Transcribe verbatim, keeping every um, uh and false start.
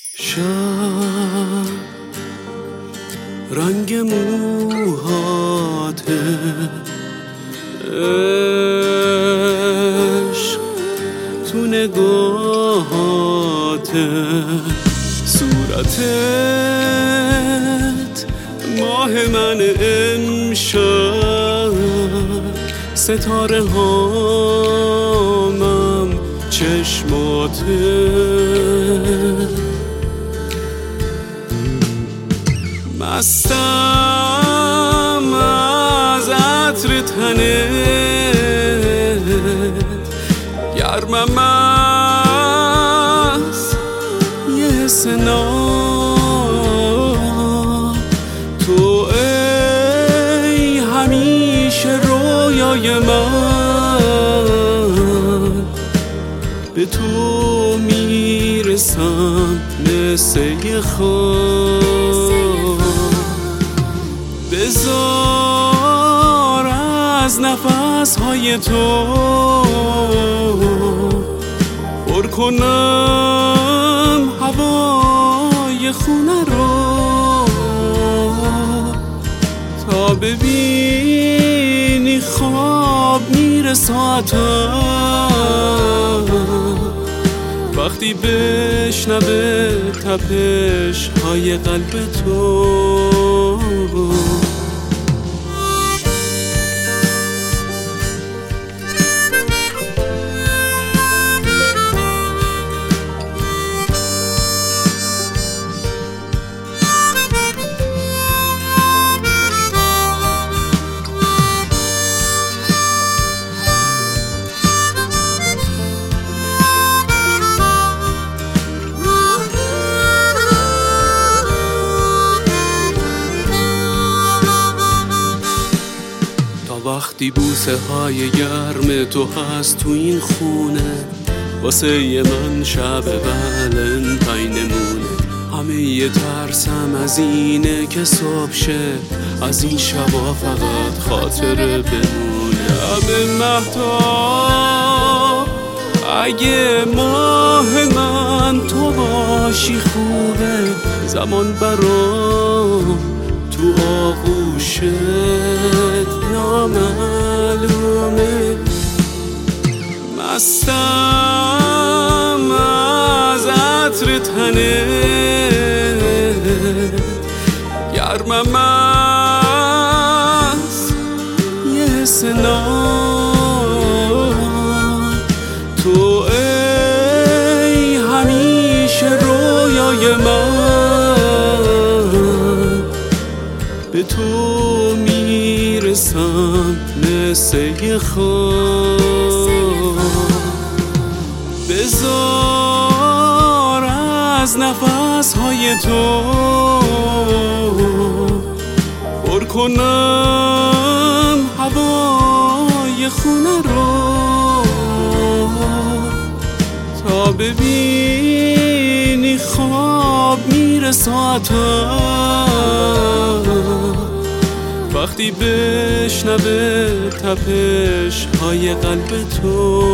شب رنگ موهاته، عشق تو نگاهاته، صورتت ماه من امشب، ستاره هامم چشماته، مستم از عطر تنت، گرمم از یه حس ناب، تو ای همیشه رویای من، به تو میرسم مثل یه خواب. بذار از نفس‌های تو پر کنم هوای خونه رو، تا ببینی خواب میره ساعتم، وقتی بشنوه تپش های قلب تو. وقتی بوسه های گرم تو هست تو این خونه، واسه ی من شب ولنتاین نمونه. همه یه ترسم از اینه که صبح شه، از این شبا فقط خاطره بمونه. همه مهتاب اگه ماه من تو باشی خوبه، زمان برام تو آغوشت نامعلومه. مستم از عطر تنت، گرمم از یه حس ناب، تو ای همیشه رویای من، به تو میرسم مثل یه خواب. بذار از نفس‌های تو پر کنم هوای خونه رو، تا ببینی خواب میره ساعتم، وقتی بشنوه تپش های قلب تو.